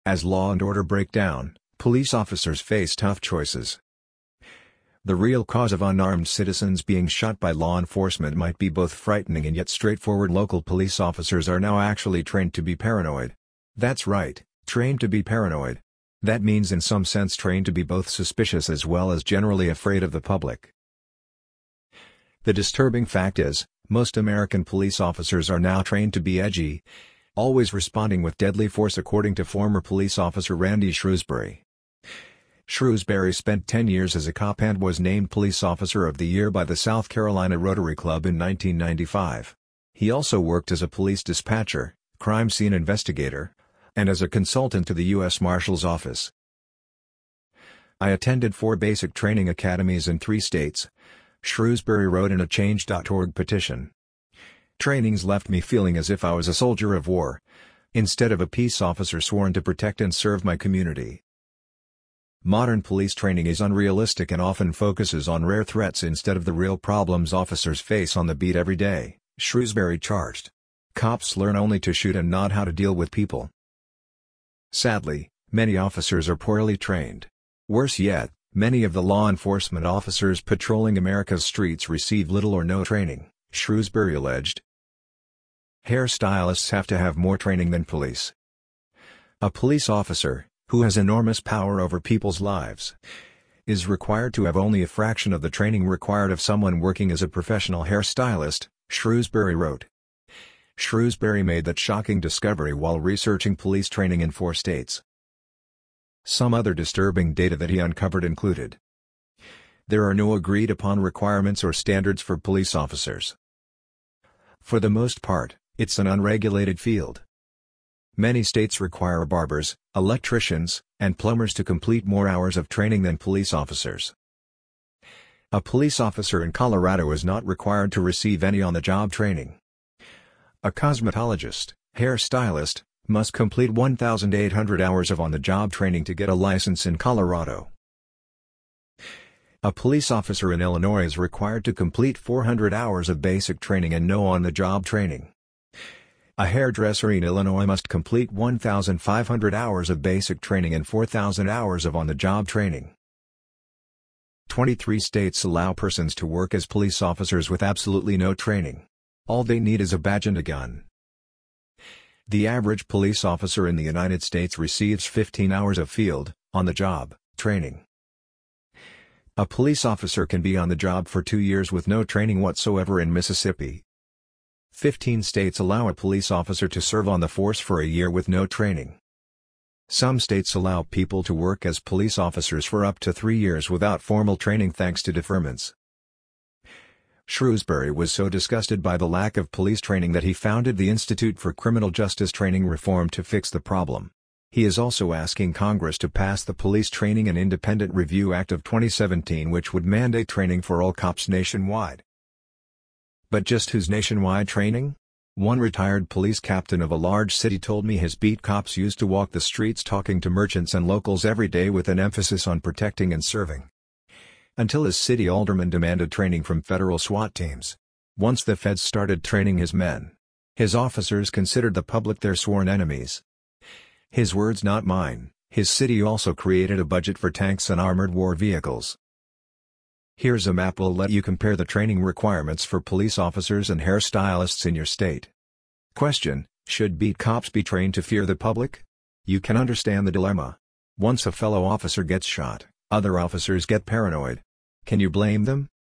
As law and order break down, police officers face tough choices. The real cause of unarmed citizens being shot by law enforcement might be both frightening and yet straightforward. Local police officers are now actually trained to be paranoid. That's right, trained to be paranoid. That means in some sense trained to be both suspicious as well as generally afraid of the public. The disturbing fact is, most American police officers are now trained to be edgy, always responding with deadly force, according to former police officer Randy Shrewsbury. Shrewsbury spent 10 years as a cop and was named Police Officer of the Year by the South Carolina Rotary Club in 1995. He also worked as a police dispatcher, crime scene investigator, and as a consultant to the U.S. Marshal's Office. "I attended 4 basic training academies in 3 states," Shrewsbury wrote in a Change.org petition. "Trainings left me feeling as if I was a soldier of war, instead of a peace officer sworn to protect and serve my community." Modern police training is unrealistic and often focuses on rare threats instead of the real problems officers face on the beat every day, Shrewsbury charged. "Cops learn only to shoot and not how to deal with people." Sadly, many officers are poorly trained. Worse yet, many of the law enforcement officers patrolling America's streets receive little or no training, Shrewsbury alleged. Hairstylists have to have more training than police. A police officer, who has enormous power over people's lives, is required to have only a fraction of the training required of someone working as a professional hairstylist, Shrewsbury wrote. Shrewsbury made that shocking discovery while researching police training in 4 states. Some other disturbing data that he uncovered included: there are no agreed-upon requirements or standards for police officers. For the most part, it's an unregulated field. Many states require barbers, electricians, and plumbers to complete more hours of training than police officers. A police officer in Colorado is not required to receive any on-the-job training. A cosmetologist, hairstylist, must complete 1,800 hours of on-the-job training to get a license in Colorado. A police officer in Illinois is required to complete 400 hours of basic training and no on-the-job training. A hairdresser in Illinois must complete 1,500 hours of basic training and 4,000 hours of on-the-job training. 23 states allow persons to work as police officers with absolutely no training. All they need is a badge and a gun. The average police officer in the United States receives 15 hours of field, on-the-job, training. A police officer can be on the job for 2 years with no training whatsoever in Mississippi. 15 states allow a police officer to serve on the force for a year with no training. Some states allow people to work as police officers for up to 3 years without formal training thanks to deferments. Shrewsbury was so disgusted by the lack of police training that he founded the Institute for Criminal Justice Training Reform to fix the problem. He is also asking Congress to pass the Police Training and Independent Review Act of 2017, which would mandate training for all cops nationwide. But just whose nationwide training? One retired police captain of a large city told me his beat cops used to walk the streets talking to merchants and locals every day with an emphasis on protecting and serving. Until his city alderman demanded training from federal SWAT teams. Once the feds started training his men, his officers considered the public their sworn enemies. His words, not mine. His city also created a budget for tanks and armored war vehicles. Here's a map will let you compare the training requirements for police officers and hairstylists in your state. Question: should beat cops be trained to fear the public? You can understand the dilemma. Once a fellow officer gets shot, other officers get paranoid. Can you blame them?